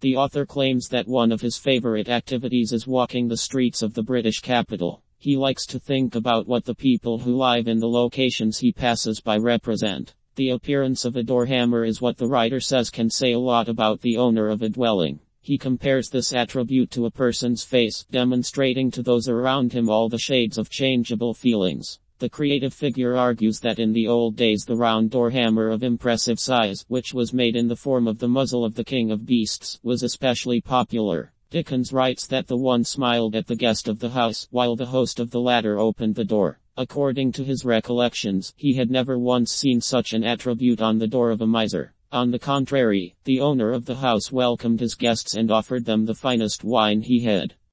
The author claims that one of his favorite activities is walking the streets of the British capital. He likes to think about what the people who live in the locations he passes by represent. The appearance of a door hammer is what the writer says can say a lot about the owner of a dwelling. He compares this attribute to a person's face, demonstrating to those around him all the shades of changeable feelings. The creative figure argues that in the old days the round door hammer of impressive size, which was made in the form of the muzzle of the king of beasts, was especially popular. Dickens writes that the one smiled at the guest of the house, while the host of the latter opened the door. According to his recollections, he had never once seen such an attribute on the door of a miser. On the contrary, the owner of the house welcomed his guests and offered them the finest wine he had.